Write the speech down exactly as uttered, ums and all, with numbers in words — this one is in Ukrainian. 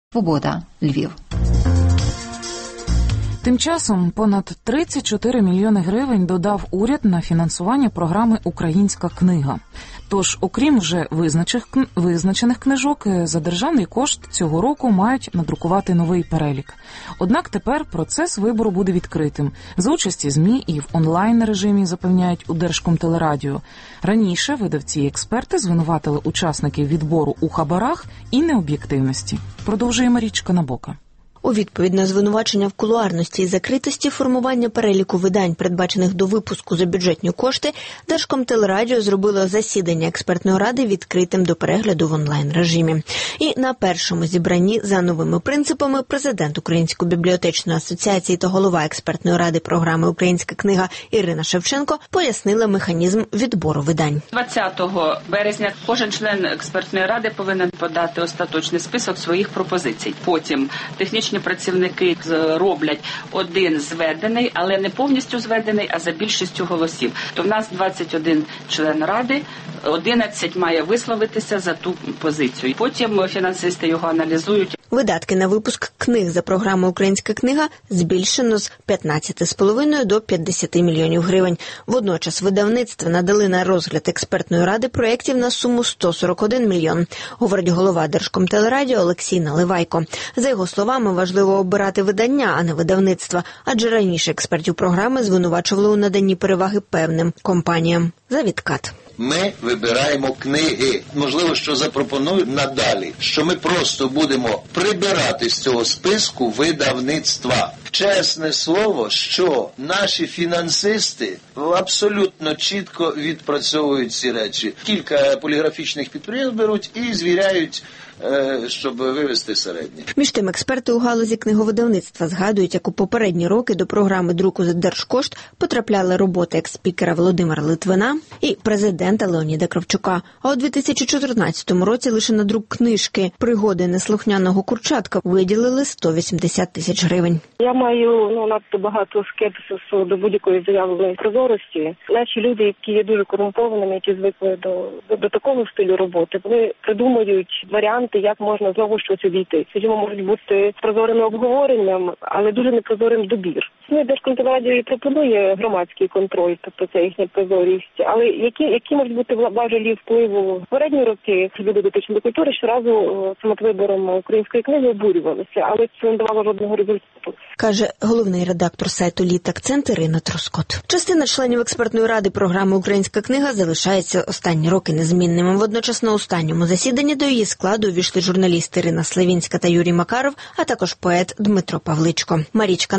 Свобода, Львів. Тим часом понад тридцять чотири мільйони гривень додав уряд на фінансування програми «Українська книга». Тож, окрім вже визначених книжок, за державний кошт цього року мають надрукувати новий перелік. Однак тепер процес вибору буде відкритим. За участі ЗМІ і в онлайн-режимі, запевняють у Держкомтелерадіо. Раніше видавці і експерти звинуватили учасників відбору у хабарах і необ'єктивності. Продовжує Марічка Набока. У відповідь на звинувачення в кулуарності і закритості формування переліку видань, передбачених до випуску за бюджетні кошти, Держкомтелерадіо зробило засідання експертної ради відкритим до перегляду в онлайн-режимі. І на першому зібранні за новими принципами президент Української бібліотечної асоціації та голова експертної ради програми «Українська книга» Ірина Шевченко пояснила механізм відбору видань. двадцятого березня кожен член експертної ради повинен подати остаточний список своїх пропозицій. Потім технічні працівники роблять один зведений, але не повністю зведений, а за більшістю голосів. То в нас двадцять один член ради, одинадцять має висловитися за ту позицію. Потім фінансисти його аналізують. Видатки на випуск книг за програмою «Українська книга» збільшено з п'ятнадцяти з половиною до п'ятдесяти мільйонів гривень. Водночас видавництва надали на розгляд експертної ради проєктів на суму сто сорок один мільйон, говорить голова Держкомтелерадіо Олексій Наливайко. За його словами, важливо обирати видання, а не видавництва, адже раніше експертів програми звинувачували у наданні переваги певним компаніям. За відкат. Ми вибираємо книги. Можливо, що запропоную надалі, що ми просто будемо прибирати з цього списку видавництва. Чесне слово, що наші фінансисти абсолютно чітко відпрацьовують ці речі. Кілька поліграфічних підприємств беруть і звіряють, щоб вивести середнє. Між тим, експерти у галузі книговидавництва згадують, як у попередні роки до програми друку за держкошт потрапляли роботи екс-спікера Володимира Литвина і президента Леоніда Кравчука. А у дві тисячі чотирнадцятому році лише на друк книжки «Пригоди неслухняного курчатка» виділили сто вісімдесят тисяч гривень. Я маю ну, надто багато скепсису до будь-якої заявленої прозорості. Наші люди, які є дуже корумпованими, які звикли до, до, до такого стилю роботи, вони придумують варіанти, як можна знову щось обійти. Скажімо, можуть бути прозорими обговоренням, але дуже непрозорим добір. Ну, Держкомтелерадіо і пропонує громадський контроль, тобто це їхня прозорість. Але які, які можуть бути важелі впливу? В попередні роки люди дотичні до культури щоразу самотвибором української книги обурювалися, але це не давало жодного результату. Каже головний редактор сайту «Літ-Акцент» Ірина Троскот. Частина членів експертної ради програми «Українська книга» залишається останні роки незмінними. Водночас на останньому засіданні до її складу увійшли журналісти Ірина Славінська та Юрій Макаров, а також поет Дмитро Павличко. Марічка